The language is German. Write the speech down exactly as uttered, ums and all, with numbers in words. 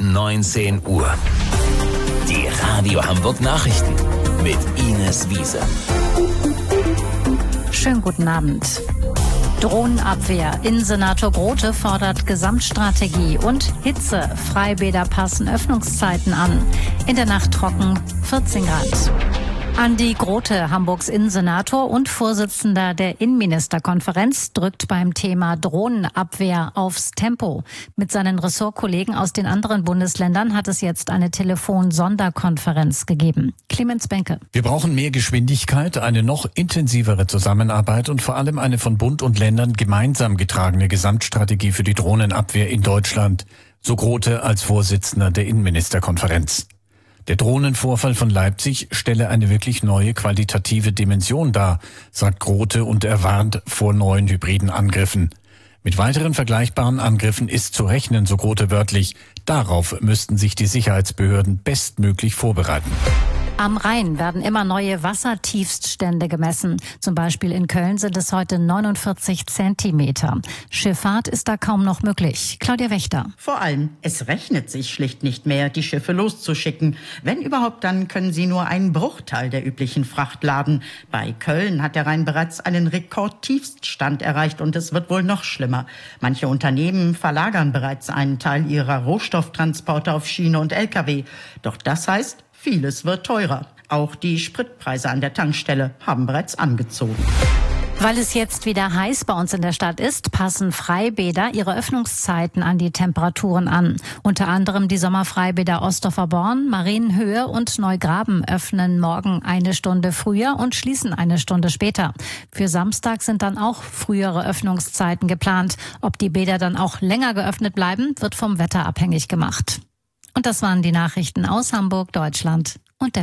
neunzehn Uhr. Die Radio Hamburg Nachrichten mit Ines Wiese. Schönen guten Abend. Drohnenabwehr. Innensenator Grote fordert Gesamtstrategie und Hitze. Freibäder passen Öffnungszeiten an. In der Nacht trocken, vierzehn Grad. Andi Grote, Hamburgs Innensenator und Vorsitzender der Innenministerkonferenz, drückt beim Thema Drohnenabwehr aufs Tempo. Mit seinen Ressortkollegen aus den anderen Bundesländern hat es jetzt eine Telefon-Sonderkonferenz gegeben. Clemens Benke. Wir brauchen mehr Geschwindigkeit, eine noch intensivere Zusammenarbeit und vor allem eine von Bund und Ländern gemeinsam getragene Gesamtstrategie für die Drohnenabwehr in Deutschland, so Grote als Vorsitzender der Innenministerkonferenz. Der Drohnenvorfall von Leipzig stelle eine wirklich neue qualitative Dimension dar, sagt Grote, und er warnt vor neuen hybriden Angriffen. Mit weiteren vergleichbaren Angriffen ist zu rechnen, so Grote wörtlich. Darauf müssten sich die Sicherheitsbehörden bestmöglich vorbereiten. Am Rhein werden immer neue Wassertiefststände gemessen. Zum Beispiel in Köln sind es heute neunundvierzig Zentimeter. Schifffahrt ist da kaum noch möglich. Claudia Wächter. Vor allem, es rechnet sich schlicht nicht mehr, die Schiffe loszuschicken. Wenn überhaupt, dann können sie nur einen Bruchteil der üblichen Fracht laden. Bei Köln hat der Rhein bereits einen Rekordtiefststand erreicht und es wird wohl noch schlimmer. Manche Unternehmen verlagern bereits einen Teil ihrer Rohstofftransporte auf Schiene und L K W. Doch das heißt, vieles wird teurer. Auch die Spritpreise an der Tankstelle haben bereits angezogen. Weil es jetzt wieder heiß bei uns in der Stadt ist, passen Freibäder ihre Öffnungszeiten an die Temperaturen an. Unter anderem die Sommerfreibäder Ostdorfer Born, Marienhöhe und Neugraben öffnen morgen eine Stunde früher und schließen eine Stunde später. Für Samstag sind dann auch frühere Öffnungszeiten geplant. Ob die Bäder dann auch länger geöffnet bleiben, wird vom Wetter abhängig gemacht. Und das waren die Nachrichten aus Hamburg, Deutschland und der